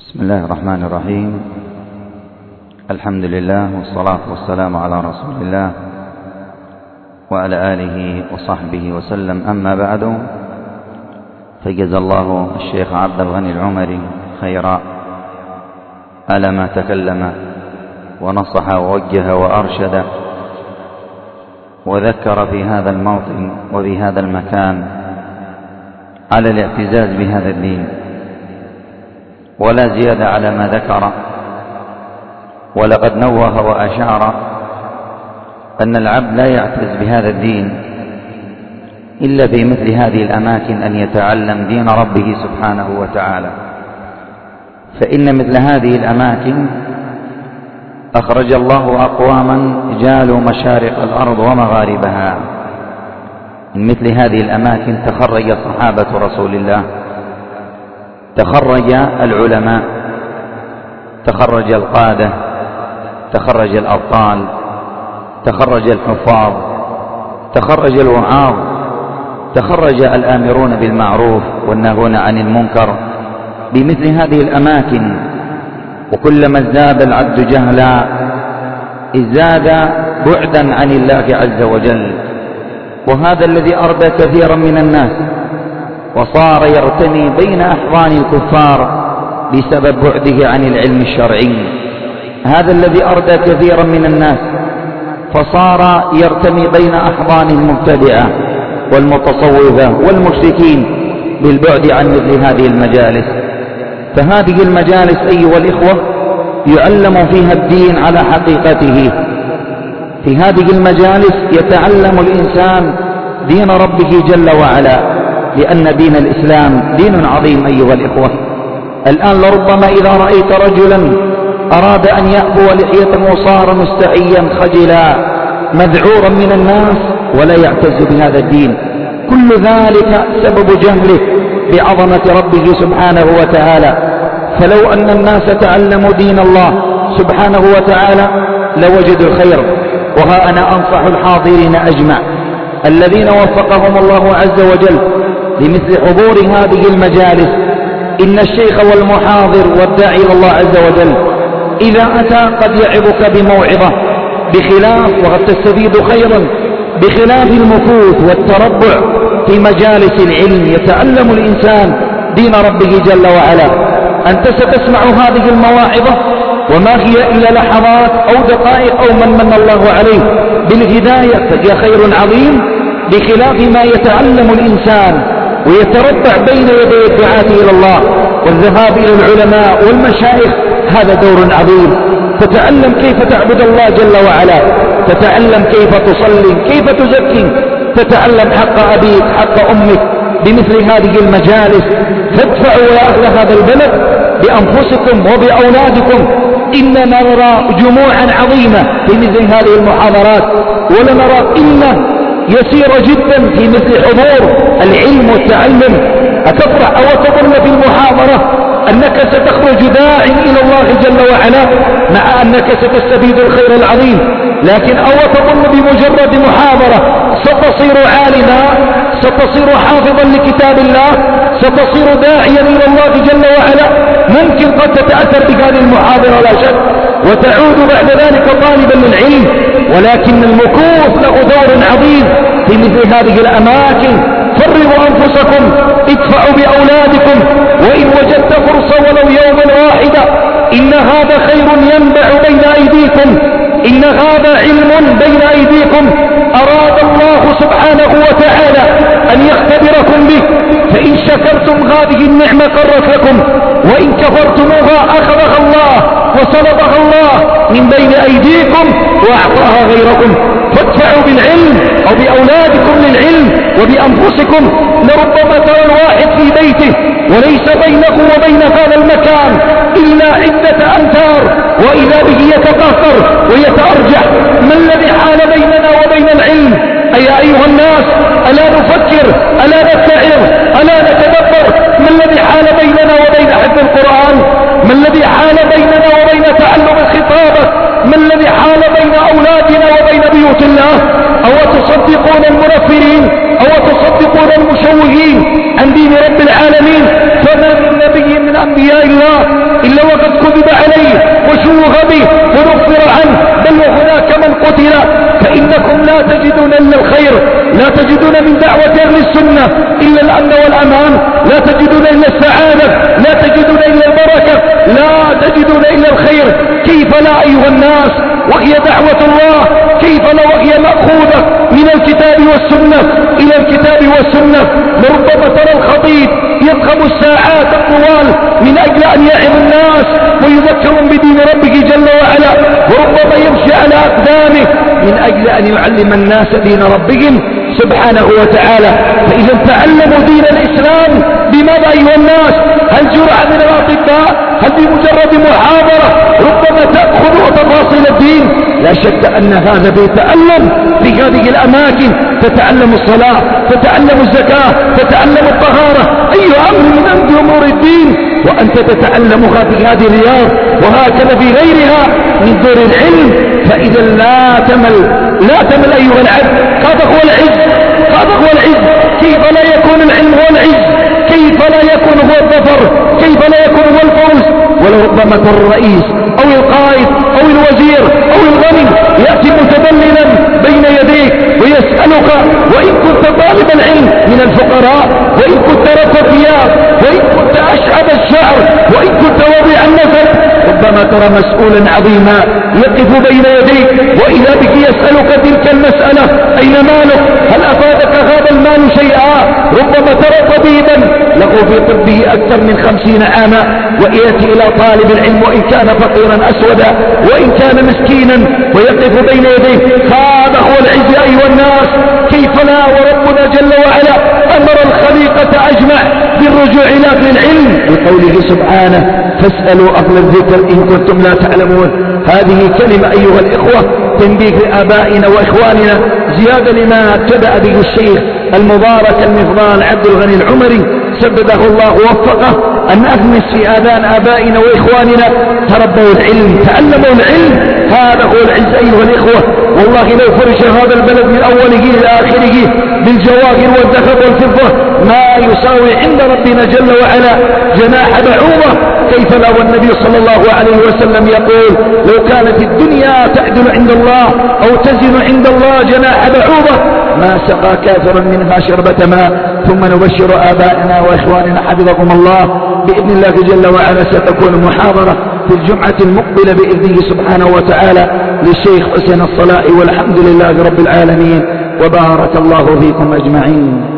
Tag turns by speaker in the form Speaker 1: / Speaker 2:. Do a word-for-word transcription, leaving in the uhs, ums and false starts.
Speaker 1: بسم الله الرحمن الرحيم. الحمد لله والصلاة والسلام على رسول الله وعلى آله وصحبه وسلم. أما بعد، فجزى الله الشيخ عبد الغني العمري خيرا على ما تكلم ونصح ووجه وأرشد وذكر في هذا الموطن وفي هذا المكان على الاعتزاز بهذا الدين، ولا زيادة على ما ذكر. ولقد نوه وأشار أن العبد لا يعتز بهذا الدين إلا في مثل هذه الأماكن أن يتعلم دين ربه سبحانه وتعالى، فإن مثل هذه الأماكن أخرج الله أقواما جالوا مشارق الأرض ومغاربها. من مثل هذه الأماكن تخرج صحابة رسول الله، تخرج العلماء، تخرج القادة، تخرج الأبطال، تخرج الحفاظ، تخرج الوعاظ، تخرج الآمرون بالمعروف والناهون عن المنكر بمثل هذه الأماكن. وكلما ازداد العبد جهلا ازداد بعدا عن الله عز وجل، وهذا الذي أردى كثيرا من الناس وصار يرتمي بين أحضان الكفار بسبب بعده عن العلم الشرعي. هذا الذي أردى كثيرا من الناس فصار يرتمي بين أحضان المبتدعة والمتصوفة والمشركين بالبعد عن مثل هذه المجالس. فهذه المجالس أيها الإخوة يعلم فيها الدين على حقيقته. في هذه المجالس يتعلم الإنسان دين ربه جل وعلا، لأن دين الإسلام دين عظيم أيها الإخوة. الآن لربما إذا رأيت رجلا أراد أن يأبو لحية وصار مستعيا خجلا مذعورا من الناس ولا يعتز بهذا الدين، كل ذلك سبب جهله بعظمة ربه سبحانه وتعالى. فلو أن الناس تعلموا دين الله سبحانه وتعالى لوجدوا الخير. وها أنا أنصح الحاضرين أجمع الذين وفقهم الله عز وجل لمثل حضور هذه المجالس، إن الشيخ والمحاضر والداعي إلى الله عز وجل إذا أتى قد يعظك بموعظة، بخلاف وقد تستفيد خيرا بخلاف المكوث والتربع في مجالس العلم يتعلم الإنسان دين ربه جل وعلا. أنت ستسمع هذه المواعظة وما هي إلا لحظات أو دقائق أو من من الله عليه بالهداية، فهي خير عظيم بخلاف ما يتعلم الإنسان ويتربع بين يدي الدعاة إلى الله والذهاب إلى العلماء والمشايخ. هذا دور عظيم. تتعلم كيف تعبد الله جل وعلا، تتعلم كيف تصلي، كيف تزكي، تتعلم حق أبيك حق أمك بمثل هذه المجالس. فادفعوا يا أهل هذا البلد بأنفسكم وبأولادكم. إننا نرى جموعا عظيمة في مثل هذه المحاضرات، ولنرى قلة يسيرة جدا في مثل حضور العلم والتعلم. أتفرح أو تظن في المحاضرة أنك ستخرج داع إلى الله جل وعلا مع أنك ستستفيد الخير العظيم، لكن أو تظن بمجرد محاضرة ستصير عالما، ستصير حافظا لكتاب الله، ستصير داعيا إلى الله جل وعلا. ممكن قد تتأثر بهذه المحاضرة لا شك وتعود بعد ذلك طالبا للعلم، ولكن المكوث له دور عظيم في مثل هذه الأماكن. فرغوا أنفسكم، ادفعوا بأولادكم، وإن وجدت فرصة ولو يوما واحدا إن هذا خير ينبع بين أيديكم، إن هذا علم بين أيديكم أراد الله سبحانه وتعالى أن يختبركم به. فإن شكرتم هذه النعمة قرت لكم، وإن كفرتموها أخذها الله وسلطها الله من بين أيديكم وأعطاها غيركم. فادفعوا بالعلم أو بأولادكم للعلم وبأنفسكم. لربما ترى الواحد في بيته وليس بينه وبين هذا المكان إلا عدة أمتار، وإذا به يتقهقر ويتأرجح. ما الذي حال بيننا وبين العلم؟ أي أيها الناس، ألا نفكر، ألا نتعظ، ألا نتدبر؟ ما الذي حال بيننا وبين حفظ القرآن؟ ما الذي حال بيننا وبين تعلم الخطابة؟ ما الذي حال بين أولادنا وبين بيوت الله؟ أو تصدقون المنفرين أو تصدقون المشوهين عن دين رب العالمين؟ فما من نبي من أنبياء الله إلا
Speaker 2: فإنكم لا تجدون إلا الخير، لا تجدون من دعوة أهل السنة إلا الأمن والأمان، لا تجدون إلا السعادة، لا تجدون إلا البركة، لا تجدون إلا الخير. كيف لا أيها الناس وهي دعوة الله؟ كيف لا وهي مأخوذة من الكتاب والسنة إلى الكتاب والسنة؟ لربما ترى الخطيب يضخم الساعات الطوال من أجل أن يعظ الناس ويذكرهم بدين ربه جل وعلا، وربما يمشي على أقدامه من أجل أن يعلم الناس دين ربهم سبحانه وتعالى. فإذا تعلموا دين الإسلام بماذا أيها الناس؟ هل جرعة من الأطباء؟ هل بمجرد محاضرة ربما تأخذ تفاصيل الدين؟ لا شك أن هذا بيتألم في هذه الأماكن، تتعلم الصلاة، تتعلم الزكاة، تتعلم الطهارة، أي أمر من أمور الدين وأنت تتعلمها في هذه الرياض، وهكذا في غيرها من دور العلم. فإذا لا تمل، لا تمل أيها العبد. هذا هو العز، هذا هو العز. كيف لا يكون العلم هو العز؟ كيف لا يكون هو الظفر؟ كيف لا يكون هو الفوز؟ ولربما ترى الرئيس أو القائد أو الوزير أو الغني يأتي متذللا بين يديك ويسألك، وإن كنت طالب العلم من الفقراء، وإن كنت رك الثياب، وإن كنت أشعب الشعر، وإن كنت وضيع النفس، ربما ترى مسؤولا عظيما يقف بين يديك وإذا بك يسألك تلك المسألة: أين مالك؟ هل أفادك هذا المال شيئا؟ ربما ترى طبيبا له في طبه أكثر من خمسين عاما ويأتي إلى طالب العلم وإن كان فقيرا أسودا وإن كان مسكينا ويقف بين يديه. هذا هو العز أيها الناس. كيف لا وربنا جل وعلا أمر الخليقة أجمع بالرجوع إلى أهل العلم بقوله سبحانه: فاسألوا أهل الذكر إن كنتم لا تعلمون. هذه كلمة أيها الإخوة تنبيه لآبائنا وإخواننا زيادة لما ابتدأ به الشيخ المبارك المفضال عبد الغني العمري سدده الله ووفقه، أن أغمس في آذان آبائنا وإخواننا: تربوا العلم، تعلموا العلم. هذا هو العز أيها الإخوة. والله لو فرش هذا البلد من أوله إلى آخره بالجواهر والذهب والفضة ما يساوي عند ربنا جل وعلا جناح بعوضة. كيف لا والنبي صلى الله عليه وسلم يقول: لو كانت الدنيا تعدل عند الله أو تزن عند الله جناح بعوضة ما سقى كافرا منها شربة ماء. ثم نبشر آبائنا وإخواننا حفظكم الله بإذن الله جل وعلا ستكون محاضرة في الجمعة المقبلة بإذنه سبحانه وتعالى للشيخ حسين الصلاء، والحمد لله رب العالمين، وبارك الله فيكم أجمعين.